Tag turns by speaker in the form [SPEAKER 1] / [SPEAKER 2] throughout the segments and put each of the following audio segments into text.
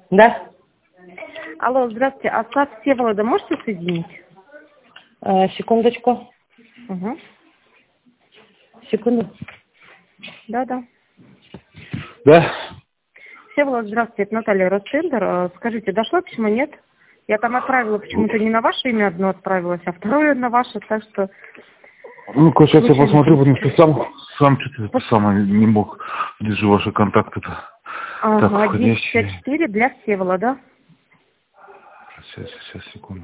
[SPEAKER 1] Да.
[SPEAKER 2] Алло, здравствуйте. А с Всеволода можете соединить?
[SPEAKER 1] Секундочку.
[SPEAKER 2] Угу.
[SPEAKER 1] Секунду.
[SPEAKER 2] Да.
[SPEAKER 1] Да.
[SPEAKER 2] Всеволод, здравствуйте, это Наталья Ростендер. Скажите, дошло письмо, нет? Я там отправила, почему-то не на ваше имя одно отправилось, а второе на ваше, так что...
[SPEAKER 1] Ну-ка, сейчас я посмотрю, потому что сам что-то это самое не мог. Вижу ваши контакты-то.
[SPEAKER 2] Ага,
[SPEAKER 1] Так, входящие.
[SPEAKER 2] 1054 для Всеволода.
[SPEAKER 1] Сейчас, секунду.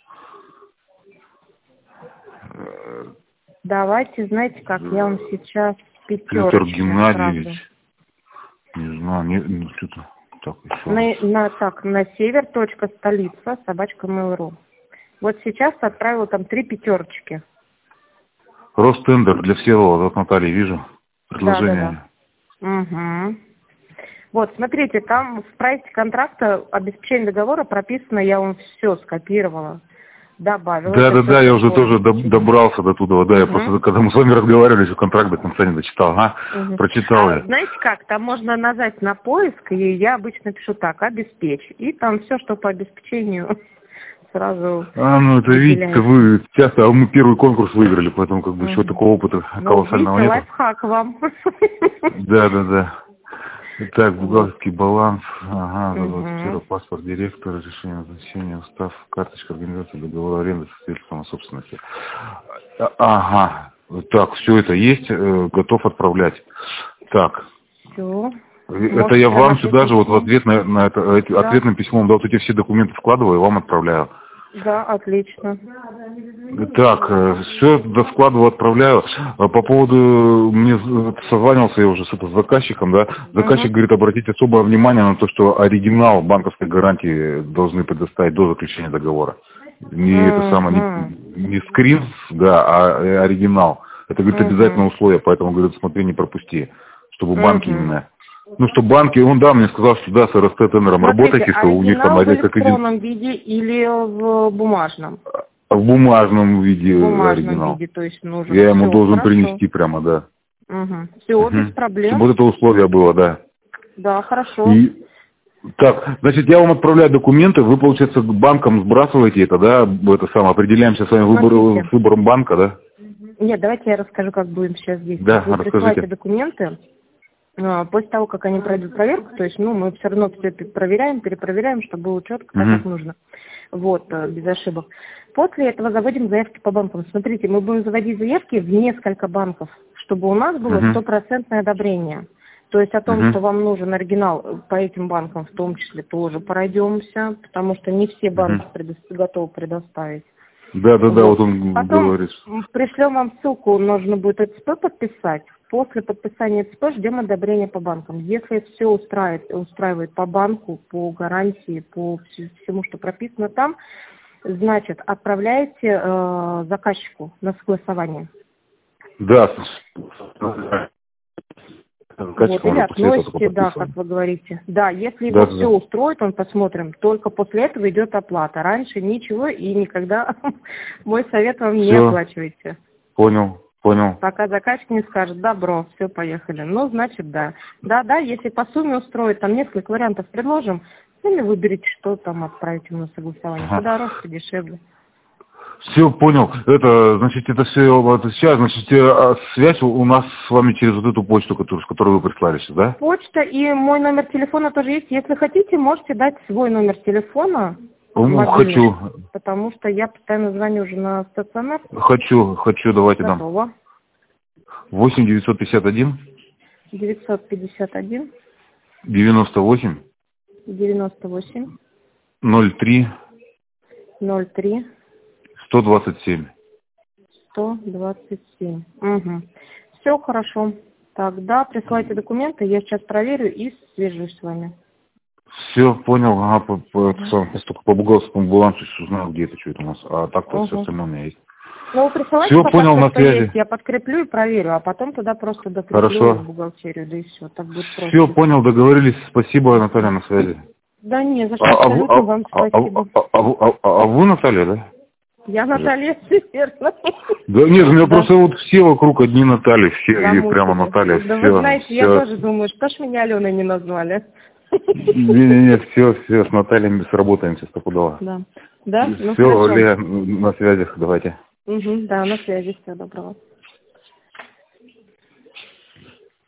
[SPEAKER 2] Давайте, знаете как, я вам сейчас
[SPEAKER 1] Петр
[SPEAKER 2] пятерочки
[SPEAKER 1] Геннадьевич.
[SPEAKER 2] отправлю.
[SPEAKER 1] Не знаю, что-то. Так, еще.
[SPEAKER 2] На север.столица, @mail.ru. Вот сейчас отправила там 3 пятерочки.
[SPEAKER 1] Ростендер для Всеволода от Натальи, вижу. Предложение.
[SPEAKER 2] Да. Угу. Вот, смотрите, там в проекте контракта обеспечение договора прописано, я вам все скопировала, добавила.
[SPEAKER 1] Да, я уже тоже добрался до туда. Да, я просто, когда мы с вами разговаривали, еще контракт до конца не дочитал. Прочитал я.
[SPEAKER 2] Знаете как, там можно нажать на поиск, и я обычно пишу так, обеспечь. И там все, что по обеспечению, сразу
[SPEAKER 1] это видите, вы часто, а мы первый конкурс выиграли, поэтому как бы еще такого опыта колоссального нет.
[SPEAKER 2] Лайфхак вам.
[SPEAKER 1] Да. Итак, бухгалтерский баланс, паспорт директора, разрешение назначения, устав, карточка, организация, договор аренды, свидетельство о собственности. Так, все это есть, готов отправлять. Так.
[SPEAKER 2] Все.
[SPEAKER 1] Это я вам сюда же вот в ответ на это ответным письмом, вот эти все документы вкладываю и вам отправляю.
[SPEAKER 2] Да, отлично.
[SPEAKER 1] Так, все складываю, отправляю. По поводу, мне созванивался я уже с заказчиком, да. Заказчик говорит, обратите особое внимание на то, что оригинал банковской гарантии должны предоставить до заключения договора. Не скрин, да, а оригинал. Это, говорит, обязательное условие, поэтому, говорит, смотри, не пропусти, чтобы банки именно... чтобы банки, он, мне сказал, что да, с РСТ тендером работаете, что у них там...
[SPEAKER 2] в электронном виде или в бумажном?
[SPEAKER 1] В бумажном виде
[SPEAKER 2] оригинал. Виде, то есть нужен.
[SPEAKER 1] Я ему должен принести прямо, да.
[SPEAKER 2] Все, без проблем.
[SPEAKER 1] Чтобы вот это условие было, да.
[SPEAKER 2] Да, хорошо.
[SPEAKER 1] Так, значит, я вам отправляю документы, вы, получается, банком сбрасываете это, да, определяемся с вами выбором банка, да?
[SPEAKER 2] Нет, давайте я расскажу, как будем сейчас здесь.
[SPEAKER 1] Да,
[SPEAKER 2] вы
[SPEAKER 1] расскажите.
[SPEAKER 2] присылаете документы. После того, как они пройдут проверку, то есть, мы все равно все проверяем, перепроверяем, чтобы было четко, как нужно. Без ошибок. После этого заводим заявки по банкам. Смотрите, мы будем заводить заявки в несколько банков, чтобы у нас было 100% одобрение. То есть о том, что вам нужен оригинал по этим банкам, в том числе, тоже пройдемся, потому что не все банки готовы предоставить.
[SPEAKER 1] Да, вот он говорит.
[SPEAKER 2] Потом пришлем вам ссылку, нужно будет ЭЦП подписать. После подписания ЭЦП ждем одобрения по банкам. Если все устраивает по банку, по гарантии, по всему, что прописано там, значит, отправляете заказчику на согласование.
[SPEAKER 1] Да.
[SPEAKER 2] Или относите, как вы говорите. Да, если его все устроит, он посмотрим. Только после этого идет оплата. Раньше ничего и никогда мой совет вам не оплачивайте.
[SPEAKER 1] Понял.
[SPEAKER 2] Пока заказчик не скажет, добро, все, поехали. Значит, да. Да, если по сумме устроит, там несколько вариантов предложим, или выберите, что там отправите на согласование. Подороже, дешевле.
[SPEAKER 1] Все, понял. Это все сейчас, связь у нас с вами через вот эту почту, которую вы прислали сейчас, да?
[SPEAKER 2] Почта и мой номер телефона тоже есть. Если хотите, можете дать свой номер телефона.
[SPEAKER 1] Хочу.
[SPEAKER 2] Потому что я постоянно звоню уже на стационар.
[SPEAKER 1] Хочу, давайте дам.
[SPEAKER 2] Готово.
[SPEAKER 1] 8-951.
[SPEAKER 2] 951.
[SPEAKER 1] 98.
[SPEAKER 2] 98.
[SPEAKER 1] 03.
[SPEAKER 2] 03.
[SPEAKER 1] 127.
[SPEAKER 2] 127. Все хорошо. Тогда присылайте документы, я сейчас проверю и свяжусь с вами.
[SPEAKER 1] Все, понял. По бухгалтерскому балансу узнал, где это, что это у нас. А так-то все остальное у меня есть.
[SPEAKER 2] Вы присылайте,
[SPEAKER 1] все, понял, на связи.
[SPEAKER 2] Есть. Я подкреплю и проверю, а потом туда просто докреплю в бухгалтерию, да и все. Так будет просто.
[SPEAKER 1] Все, понял, договорились. Спасибо, Наталья, на связи.
[SPEAKER 2] Да не, за что, абсолютно вам спасибо.
[SPEAKER 1] А вы Наталья, да?
[SPEAKER 2] Я Наталья, верно.
[SPEAKER 1] Да нет, у меня просто все вокруг одни Натальи, все, и прямо Наталья.
[SPEAKER 2] Да вы знаете, я тоже думаю, что ж меня Аленой не назвали.
[SPEAKER 1] Не, все, с Натальей сработаемся стопудово.
[SPEAKER 2] Да. Да? Ну,
[SPEAKER 1] все,
[SPEAKER 2] хорошо.
[SPEAKER 1] Лея, на связи, давайте.
[SPEAKER 2] Да, на связи. Всего доброго.